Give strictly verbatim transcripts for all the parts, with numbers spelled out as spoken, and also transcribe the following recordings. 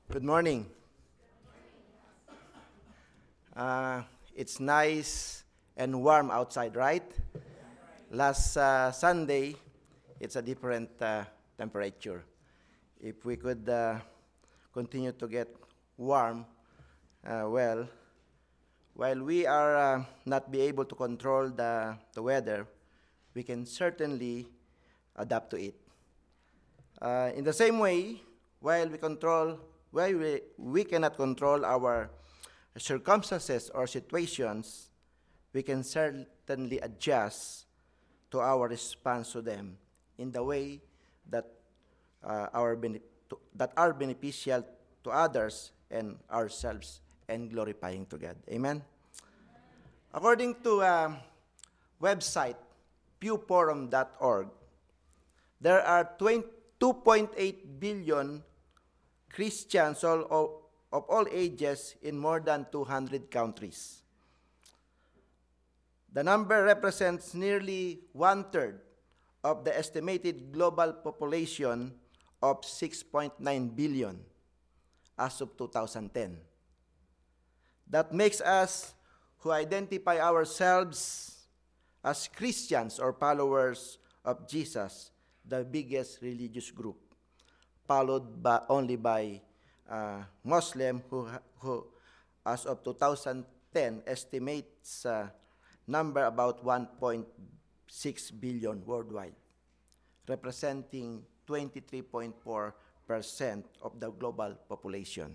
Good morning. Uh, it's nice and warm outside, right? Last uh, Sunday, it's a different uh, temperature. If we could uh, continue to get warm, uh, well, while we are uh, not be able to control the, the weather, we can certainly adapt to it. Uh, in the same way, while we control, while we, we cannot control our circumstances or situations, we can certainly adjust to our response to them in the way that uh, our bene- to, that are beneficial to others and ourselves and glorifying to God. Amen. According to a website pew forum dot org, there are two point eight billion Christians all, of, of all ages in more than two hundred countries. The number represents nearly one-third of the estimated global population of six point nine billion as of two thousand ten. That makes us who identify ourselves as Christians or followers of Jesus the biggest religious group, followed by only by uh, Muslim who, who, as of two thousand ten, estimates uh, number about one point six billion worldwide, representing twenty-three point four percent of the global population.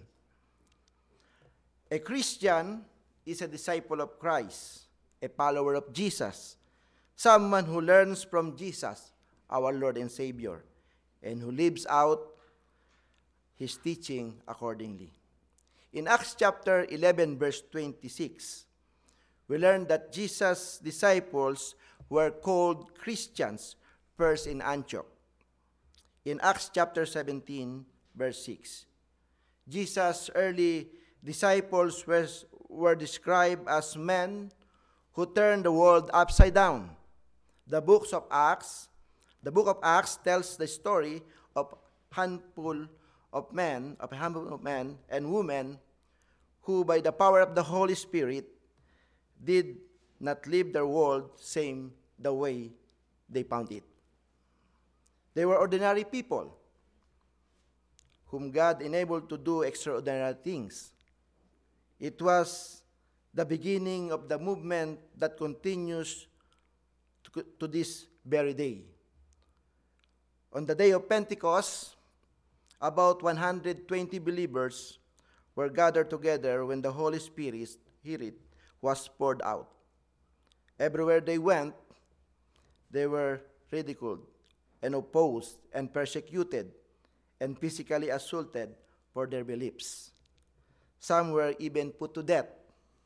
A Christian is a disciple of Christ, a follower of Jesus, someone who learns from Jesus, our Lord and Savior, and who lives out his teaching accordingly. In Acts chapter eleven, verse twenty-six, we learn that Jesus' disciples were called Christians first in Antioch. In Acts chapter seventeen, verse six, Jesus' early disciples were, were described as men who turned the world upside down. The books of Acts, the book of Acts tells the story of a handful of men, of a handful of men and women who, by the power of the Holy Spirit, did not leave their world same the way they found it. They were ordinary people whom God enabled to do extraordinary things. It was the beginning of the movement that continues to, to this very day. On the day of Pentecost, about one hundred twenty believers were gathered together when the Holy Spirit, Spirit was poured out. Everywhere they went, they were ridiculed and opposed and persecuted and physically assaulted for their beliefs. Some were even put to death.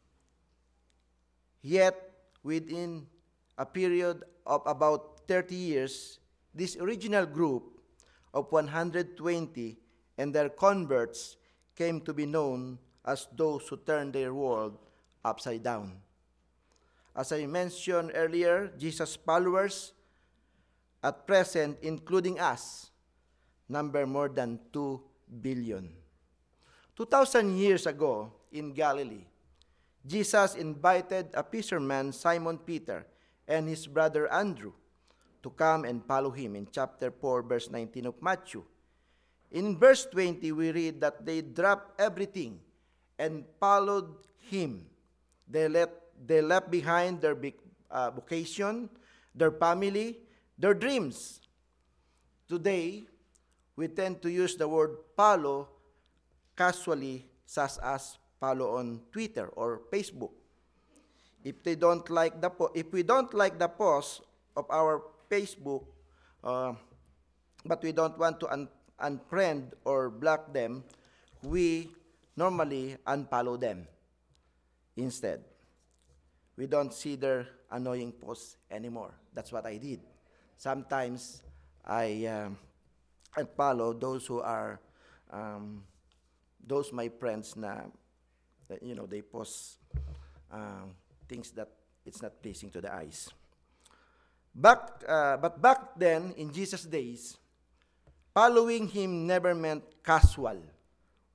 Yet, within a period of about thirty years, this original group of one hundred twenty and their converts came to be known as those who turned their world upside down. As I mentioned earlier, Jesus' followers at present, including us, number more than two billion. two thousand years ago in Galilee, Jesus invited a fisherman, Simon Peter, and his brother Andrew to come and follow him in chapter four, verse nineteen of Matthew. In verse twenty, we read that they dropped everything and followed him. They, let, they left behind their big, uh, vocation, their family, their dreams. Today, we tend to use the word follow casually, such as follow on Twitter or Facebook. If they don't like the po- if we don't like the post of our Facebook, uh, but we don't want to un- unfriend or block them, we normally unfollow them instead. We don't see their annoying posts anymore. That's what I did. Sometimes I um, unfollow those who are um, those my friends na, that, you know, they post um, things that it's not pleasing to the eyes. Back, uh, but back then, in Jesus' days, following him never meant casual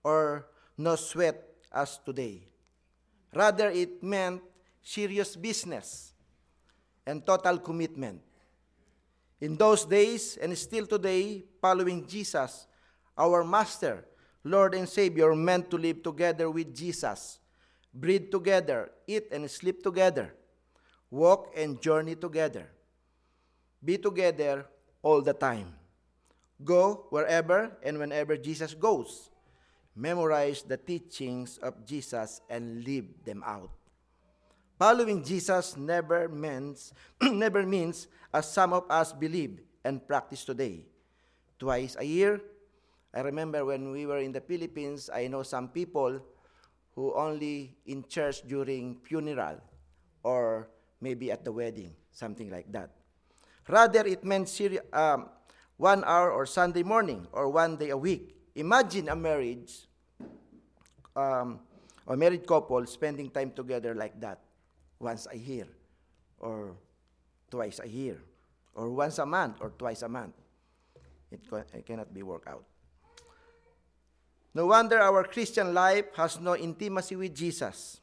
or no sweat as today. Rather, it meant serious business and total commitment. In those days, and still today, following Jesus, our Master, Lord and Savior, meant to live together with Jesus, breathe together, eat and sleep together, walk and journey together, be together all the time. Go wherever and whenever Jesus goes. Memorize the teachings of Jesus and live them out. Following Jesus never means, never means, as some of us believe and practice today, twice a year. I remember when we were in the Philippines, I know some people who only in church during funeral or maybe at the wedding, something like that. Rather, it meant seri- um, one hour or Sunday morning or one day a week. Imagine a marriage um, or married couple spending time together like that once a year or twice a year or once a month or twice a month. It, co- it cannot be worked out. No wonder our Christian life has no intimacy with Jesus,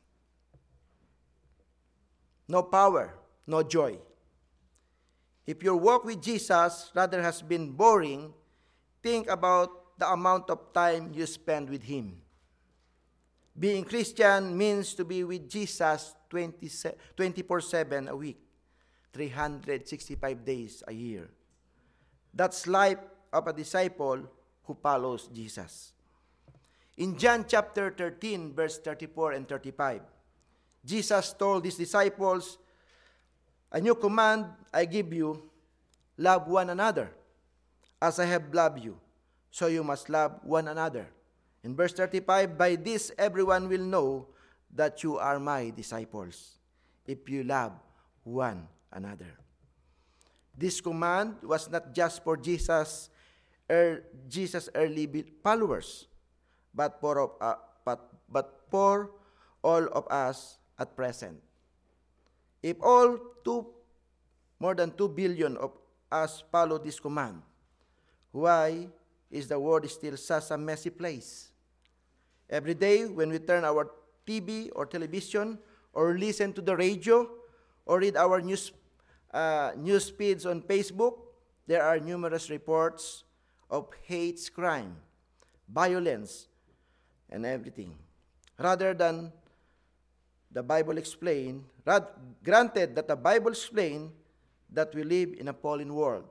no power, no joy. If your walk with Jesus rather has been boring, think about the amount of time you spend with Him. Being Christian means to be with Jesus twenty-four seven a week, three hundred sixty-five days a year. That's life of a disciple who follows Jesus. In John chapter thirteen, verse thirty-four and thirty-five, Jesus told His disciples, "A new command I give you, love one another. As I have loved you, so you must love one another." In verse thirty-five, "By this everyone will know that you are my disciples, if you love one another." This command was not just for Jesus' er, Jesus' early followers, but for, uh, but, but for all of us at present. If all two, more than two billion of us follow this command, why is the world still such a messy place? Every day when we turn our T V or television or listen to the radio or read our news, uh, news feeds on Facebook, there are numerous reports of hate crime, violence, and everything. Rather than the Bible explain, rad- granted that the Bible explain that we live in a fallen world,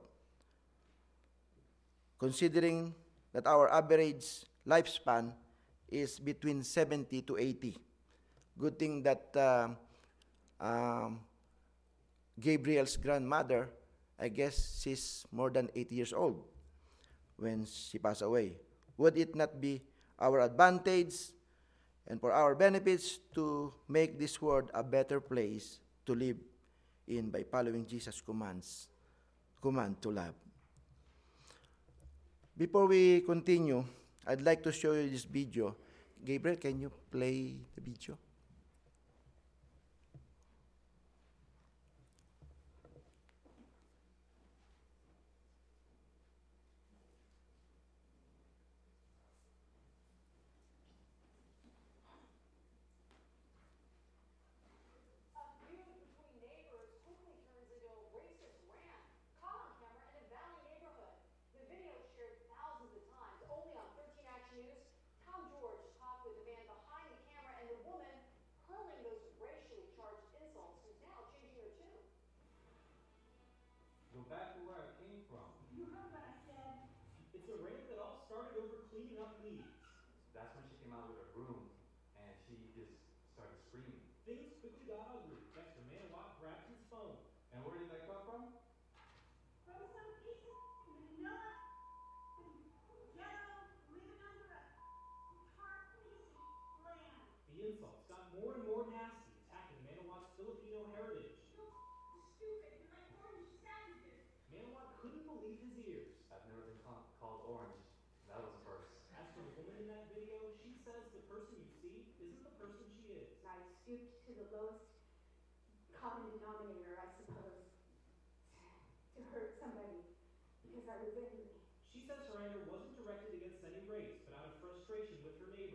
considering that our average lifespan is between seventy to eighty. Good thing that uh, um, Gabriel's grandmother, I guess she's more than eighty years old when she passed away. Would it not be our advantage and for our benefits to make this world a better place to live in by following Jesus' commands, command to love? Before we continue, I'd like to show you this video. Gabriel, can you play the video? Go back to where I came from. You heard what I said. It's a rant that all started over cleaning up leaves. That's when she came out with her broom and she just started screaming. Things quickly got ugly. Dexter Manawatt grabbed his phone. And where did that come from? From some piece of vanilla ghetto living under a tarp piece of land. The insults got more and more nasty, attacking Manawatt's Filipino heritage. You're stupid. You're like orange savages. Manawatt couldn't believe his ears. I've never been ca- called orange. That was a first. As for the woman in that video, she says the person you see isn't the person she is. I stooped to the lowest common denominator, I suppose, to hurt somebody because I was angry. She says her anger wasn't directed against any race, but out of frustration with her neighbors.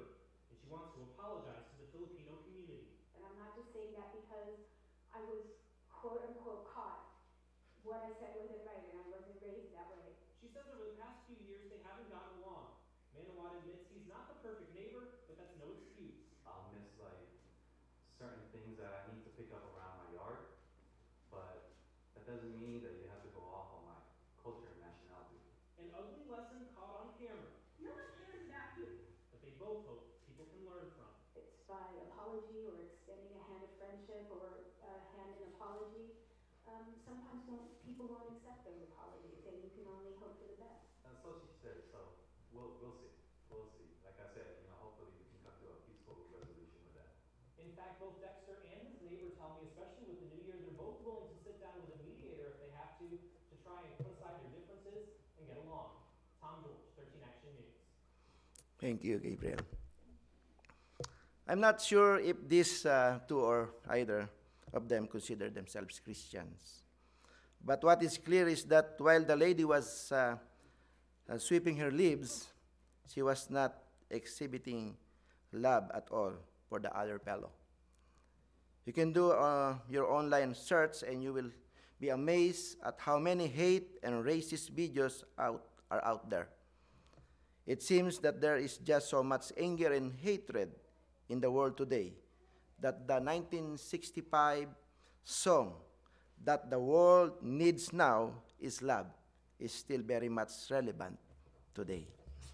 apologize to the Filipino community. And I'm not just saying that because I was quote unquote caught. What I said wasn't right and I wasn't raised that way. She says over the past few years they haven't gotten along. Manawat admits he's not the perfect neighbor, but that's no excuse. I'll miss like certain things that I need to pick up around my yard, but that doesn't mean that you have to go off on my culture and nationality. An ugly lesson caught on camera, No one cares about you. but they both hope people can learn from. It's by apology or extending a hand of friendship or a hand in apology. Um, sometimes don't, people won't accept those apologies and you can only hope for the best. And so she said, so we'll we'll see. We'll see. Like I said, you know, hopefully we can come to a peaceful resolution with that. In fact, both Dexter and his neighbor tell me, especially with the new year, they're both willing to sit down with a mediator if they have to, to try and put aside their differences and get along. Tom George, thirteen Action News. Thank you, Gabriel. I'm not sure if these uh, two or either of them consider themselves Christians. But what is clear is that while the lady was uh, uh, sweeping her leaves, she was not exhibiting love at all for the other fellow. You can do uh, your online search and you will be amazed at how many hate and racist videos out, are out there. It seems that there is just so much anger and hatred in the world today that the nineteen sixty-five song that the world needs now is love is still very much relevant today.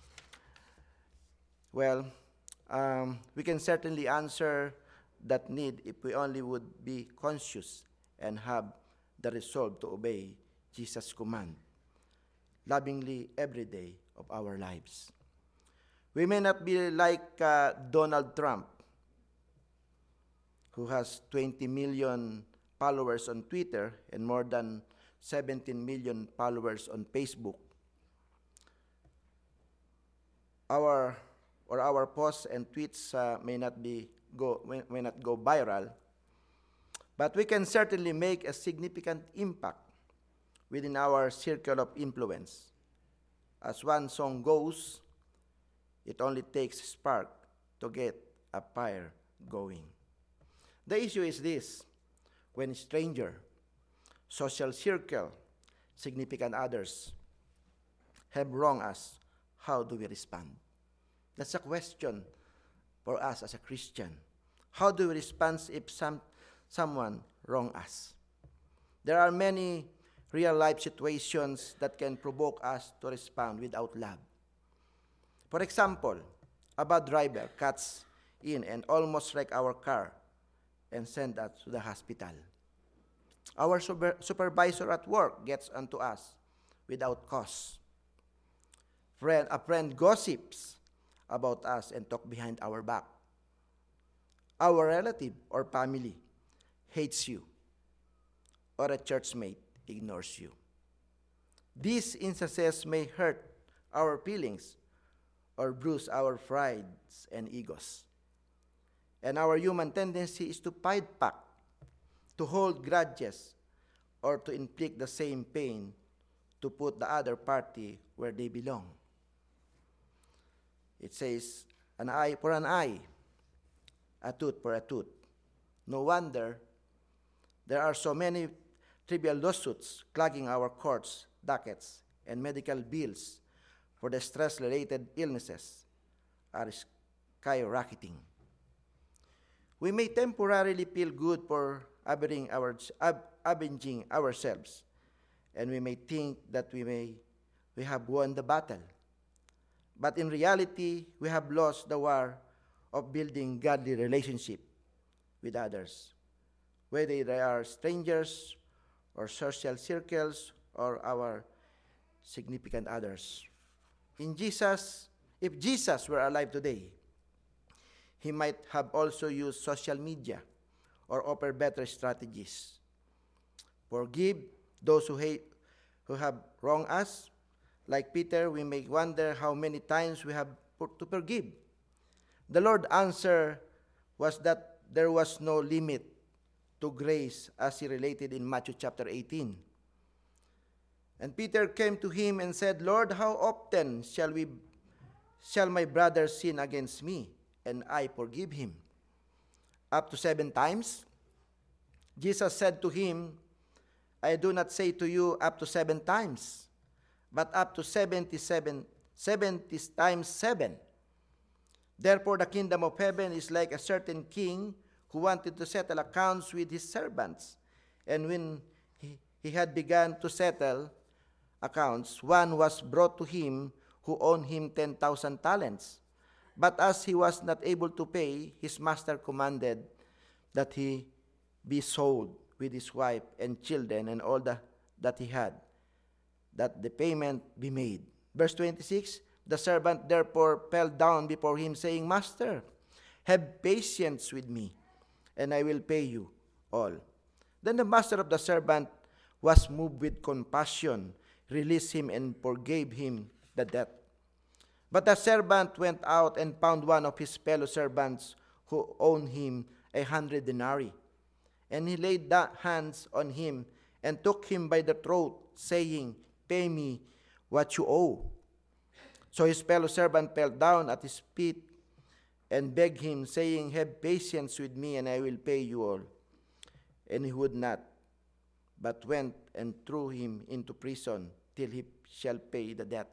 Well, um, we can certainly answer that need if we only would be conscious and have the resolve to obey Jesus' command lovingly every day of our lives. We may not be like uh, Donald Trump, who has twenty million followers on Twitter and more than seventeen million followers on Facebook. Our or our posts and tweets uh, may not be go may, may not go viral, but we can certainly make a significant impact within our circle of influence. As one song goes, it only takes a spark to get a fire going. The issue is this: when stranger, social circle, significant others have wronged us, how do we respond? That's a question for us as a Christian. How do we respond if some, someone wrong us? There are many real-life situations that can provoke us to respond without love. For example, a bad driver cuts in and almost wrecks our car and sends us to the hospital. Our super- supervisor at work gets onto us without cause. Friend, a friend gossips about us and talk behind our back. Our relative or family hates you, or a churchmate ignores you. These instances may hurt our feelings or bruise our prides and egos. And our human tendency is to fight back, to hold grudges, or to inflict the same pain to put the other party where they belong. It says, an eye for an eye, a tooth for a tooth. No wonder there are so many trivial lawsuits clogging our courts, dockets, and medical bills for the stress-related illnesses are skyrocketing. We may temporarily feel good for avenging, our, avenging ourselves, and we may think that we may we have won the battle. But in reality, we have lost the war of building godly relationship with others, whether they are strangers or social circles or our significant others. In Jesus, if Jesus were alive today, he might have also used social media or offer better strategies. Forgive those who hate, who have wronged us. Like Peter, we may wonder how many times we have to forgive. The Lord's answer was that there was no limit to grace, as he related in Matthew chapter eighteen. And Peter came to him and said, Lord, how often shall we, shall my brother sin against me and I forgive him? Up to seven times? Jesus said to him, I do not say to you up to seven times, but up to seventy-seven, seventy times seven. Therefore, the kingdom of heaven is like a certain king who wanted to settle accounts with his servants. And when he, he had begun to settle accounts, one was brought to him who owed him ten thousand talents. But as he was not able to pay, his master commanded that he be sold with his wife and children and all the, that he had, that the payment be made. Verse twenty-six, the servant therefore fell down before him, saying, Master, have patience with me, and I will pay you all. Then the master of the servant was moved with compassion, released him, and forgave him the debt. But the servant went out and found one of his fellow servants who owed him a hundred denarii. And he laid hands on him and took him by the throat, saying, Pay me what you owe. So his fellow servant fell down at his feet and begged him, saying, Have patience with me, and I will pay you all. And he would not, but went and threw him into prison till he shall pay the debt.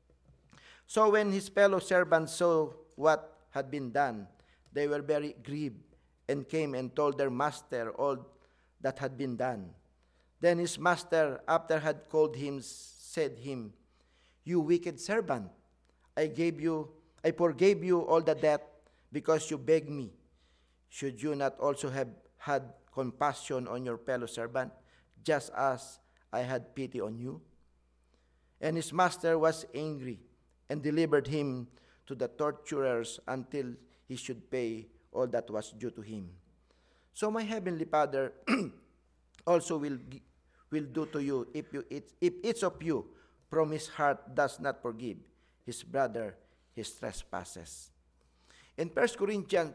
So when his fellow servants saw what had been done, they were very grieved, and came and told their master all that had been done. Then his master, after had called him, said him, You wicked servant, I gave you, I forgave you all the debt because you begged me. Should you not also have had compassion on your fellow servant, just as I had pity on you? And his master was angry and delivered him to the torturers until he should pay all that was due to him. So my heavenly Father also will will do to you if you if each of you from his heart does not forgive his brother his trespasses. In First Corinthians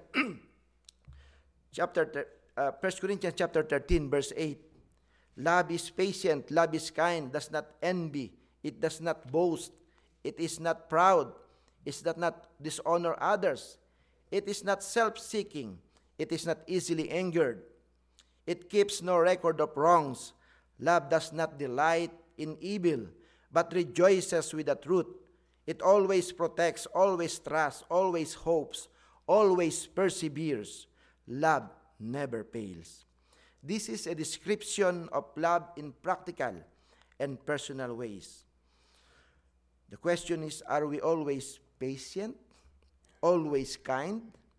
chapter uh, First Corinthians chapter thirteen verse eight, love is patient, love is kind, does not envy, it does not boast, it is not proud, it does not dishonor others. It is not self-seeking. It is not easily angered. It keeps no record of wrongs. Love does not delight in evil, but rejoices with the truth. It always protects, always trusts, always hopes, always perseveres. Love never fails. This is a description of love in practical and personal ways. The question is, are we always patient? Always kind?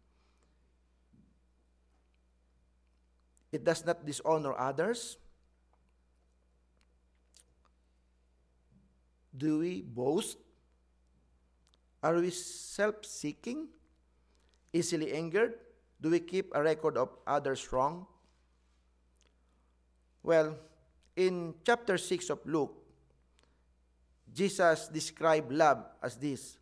It does not dishonor others? Do we boast? Are we self-seeking? Easily angered? Do we keep a record of others' wrong? Well, in chapter six of Luke, Jesus described love as this.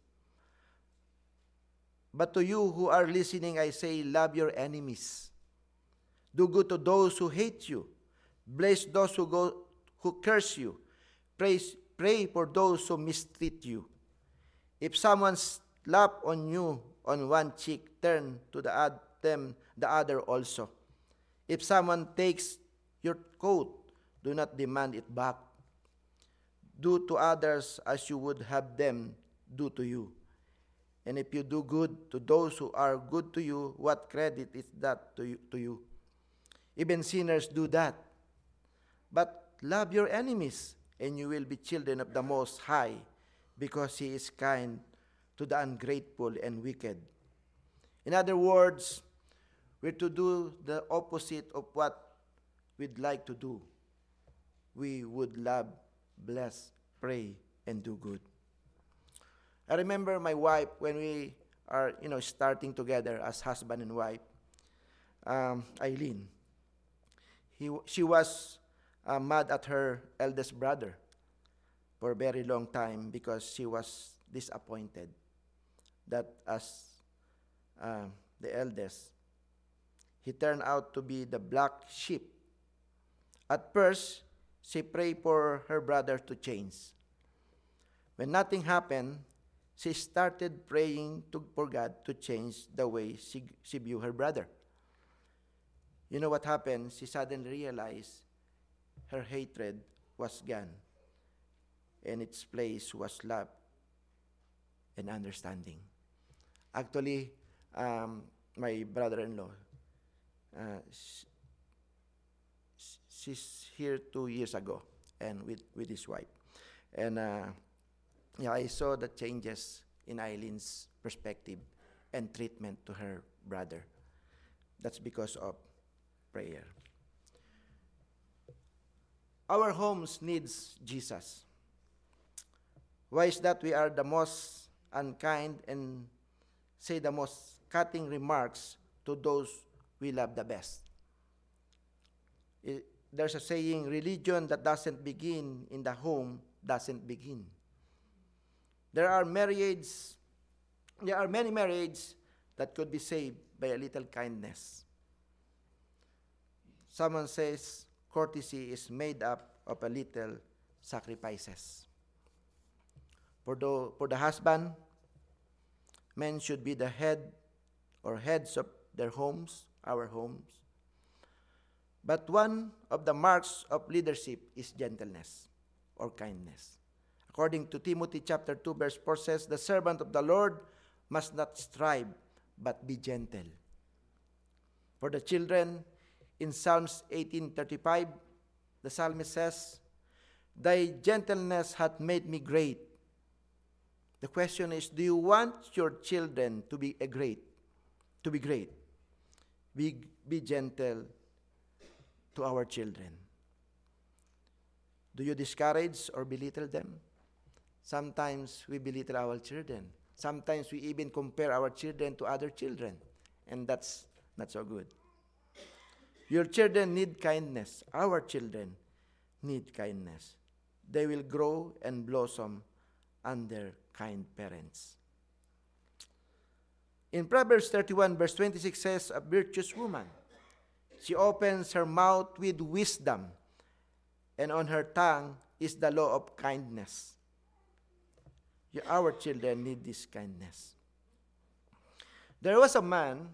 But to you who are listening, I say, love your enemies. Do good to those who hate you. Bless those who go who curse you. Praise, pray for those who mistreat you. If someone slap on you on one cheek, turn to the ad, them the other also. If someone takes your coat, do not demand it back. Do to others as you would have them do to you. And if you do good to those who are good to you, what credit is that to you? To you? Even sinners do that. But love your enemies, and you will be children of the Most High, because He is kind to the ungrateful and wicked. In other words, we're to do the opposite of what we'd like to do. We would love, bless, pray, and do good. I remember my wife when we are, you know, starting together as husband and wife, um, Eileen. He, she was uh, mad at her eldest brother for a very long time because she was disappointed that as uh, the eldest, he turned out to be the black sheep. At first, she prayed for her brother to change. When nothing happened, she started praying to, for God to change the way she, she viewed her brother. You know what happened? She suddenly realized her hatred was gone, and its place was love and understanding. Actually, um, my brother-in-law, uh, sh- she's here two years ago, and with, with his wife. And uh, yeah, I saw the changes in Eileen's perspective and treatment to her brother. That's because of prayer. Our homes needs Jesus. Why is that? We are the most unkind and say the most cutting remarks to those we love the best. It, there's a saying, religion that doesn't begin in the home doesn't begin. There are marriages, there are many marriages that could be saved by a little kindness. Someone says courtesy is made up of a little sacrifices. For the, for the husband, men should be the head or heads of their homes, our homes. But one of the marks of leadership is gentleness or kindness. According to Timothy chapter two, verse four says, the servant of the Lord must not strive, but be gentle. For the children, in Psalms eighteen thirty-five, the psalmist says, thy gentleness hath made me great. The question is, do you want your children to be a great, to be great? Be, be gentle to our children. Do you discourage or belittle them? Sometimes we belittle our children. Sometimes we even compare our children to other children. And that's not so good. Your children need kindness. Our children need kindness. They will grow and blossom under kind parents. In Proverbs thirty-one, verse twenty-six says, a virtuous woman, she opens her mouth with wisdom, and on her tongue is the law of kindness. Our children need this kindness. There was a man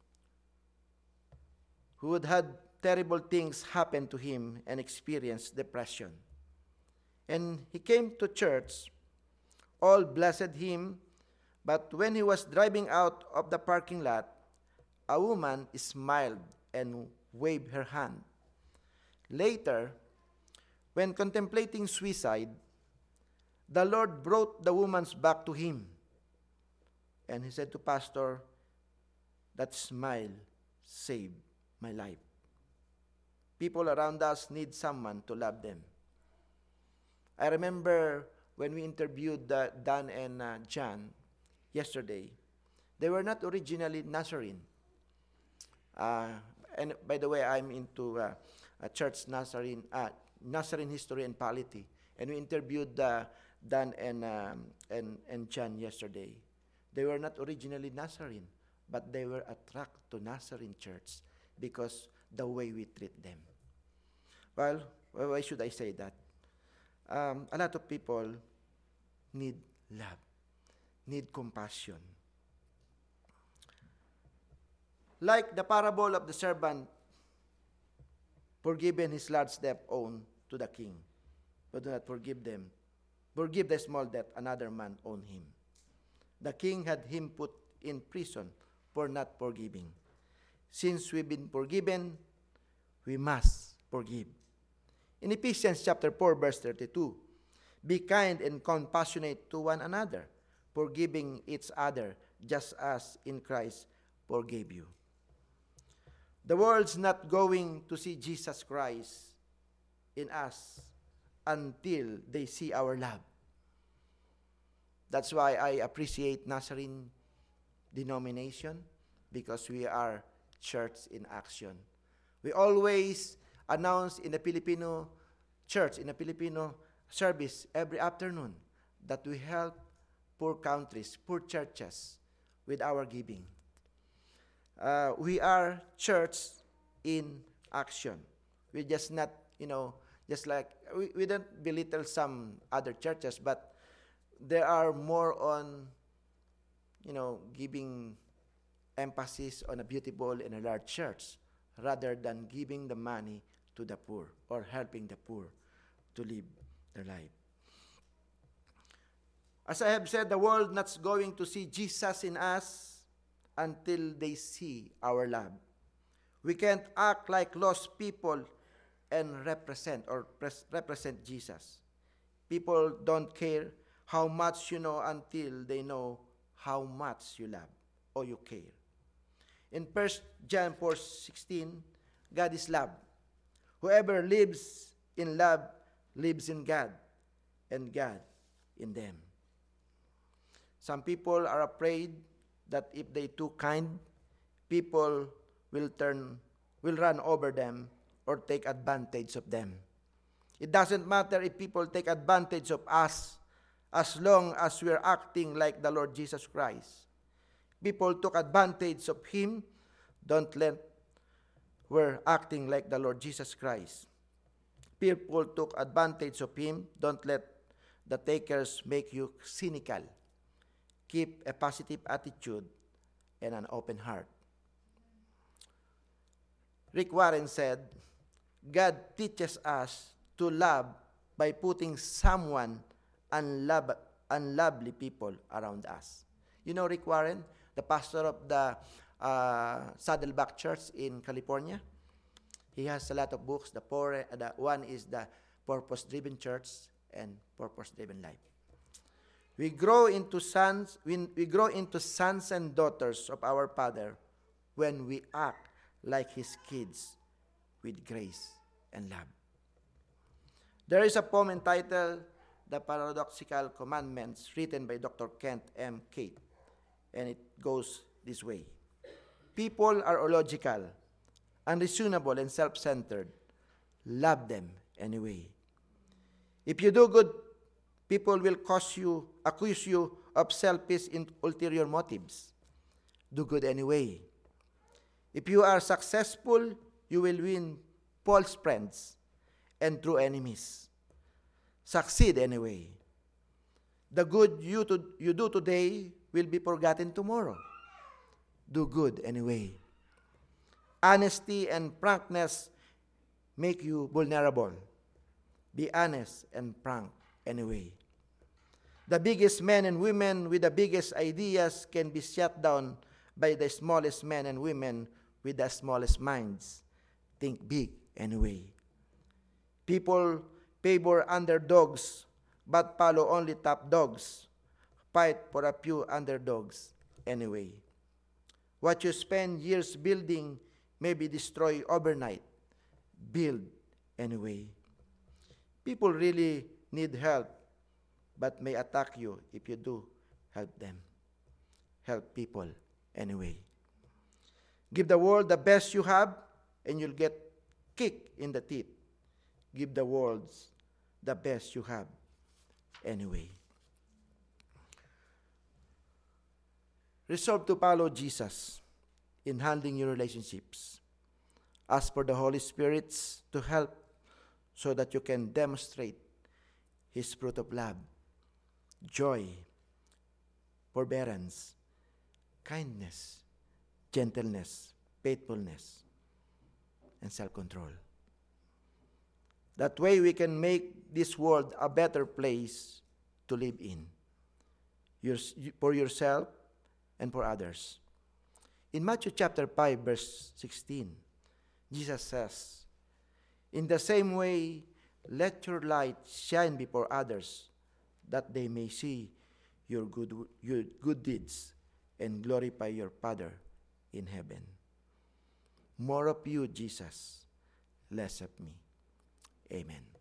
who had had terrible things happen to him and experienced depression. And he came to church. All blessed him, but when he was driving out of the parking lot, a woman smiled and waved her hand. Later, when contemplating suicide, the Lord brought the woman's back to him. And he said to Pastor, that smile saved my life. People around us need someone to love them. I remember when we interviewed uh, Dan and uh, John yesterday, they were not originally Nazarene. Uh, and by the way, I'm into uh, a church Nazarene, uh, Nazarene history and polity. And we interviewed uh, Dan and, um, and, and John yesterday. They were not originally Nazarene, but they were attracted to Nazarene church because the way we treat them. Well, why should I say that? Um, a lot of people need love, need compassion. Like the parable of the servant forgiven his large debt owed to the king, but do not forgive them. Forgive the small debt another man owed him. The king had him put in prison for not forgiving. Since we've been forgiven, we must forgive. In Ephesians chapter four, verse thirty-two, be kind and compassionate to one another, forgiving each other, just as in Christ forgave you. The world's not going to see Jesus Christ in us until they see our love. That's why I appreciate Nazarene denomination, because we are church in action. We always announce in the Filipino church, in the Filipino service every afternoon, that we help poor countries, poor churches with our giving. Uh, we are church in action. We just not, you know, just like, we, we don't belittle some other churches, but there are more on you know, giving emphasis on a beautiful and a large church rather than giving the money to the poor or helping the poor to live their life. As I have said, the world not going to see Jesus in us until they see our love. We can't act like lost people and represent or pres- represent Jesus. People don't care how much you know until they know how much you love or you care. In First John four sixteen, God is love. Whoever lives in love lives in God, and God in them. Some people are afraid that if they too kind, people will turn, will run over them or take advantage of them. It doesn't matter if people take advantage of us as long as we're acting like the Lord Jesus Christ. People took advantage of Him, don't let we're acting like the Lord Jesus Christ. People took advantage of Him, don't let the takers make you cynical. Keep a positive attitude and an open heart. Rick Warren said, God teaches us to love by putting someone unlov- unlovely people around us. You know Rick Warren, the pastor of the uh, Saddleback Church in California? He has a lot of books. The, poor, uh, the one is the Purpose-Driven Church and Purpose-Driven Life. We grow into sons. We, we grow into sons and daughters of our Father when we act like His kids with grace and love. There is a poem entitled "The Paradoxical Commandments," written by Doctor Kent M. Cate, and it goes this way: people are illogical, unreasonable, and self-centered. Love them anyway. If you do good, people will cause you, accuse you of selfish and ulterior motives. Do good anyway. If you are successful, you will win false friends and true enemies. Succeed anyway. The good you, to, you do today will be forgotten tomorrow. Do good anyway. Honesty and frankness make you vulnerable. Be honest and frank anyway. The biggest men and women with the biggest ideas can be shut down by the smallest men and women with the smallest minds. Think big anyway. People favor underdogs but follow only top dogs. Fight for a few underdogs anyway. What you spend years building may be destroyed overnight. Build anyway. People really need help, but may attack you if you do help them. Help people anyway. Give the world the best you have, and you'll get kicked in the teeth. Give the world the best you have anyway. Resolve to follow Jesus in handling your relationships. Ask for the Holy Spirit to help so that you can demonstrate His fruit of love, joy, forbearance, kindness, gentleness, faithfulness, and self-control. That way we can make this world a better place to live in, your, for yourself and for others. In Matthew chapter five, verse sixteen, Jesus says, "In the same way, let your light shine before others, that they may see your good, your good deeds and glorify your Father in heaven." More of you, Jesus, less of me. Amen.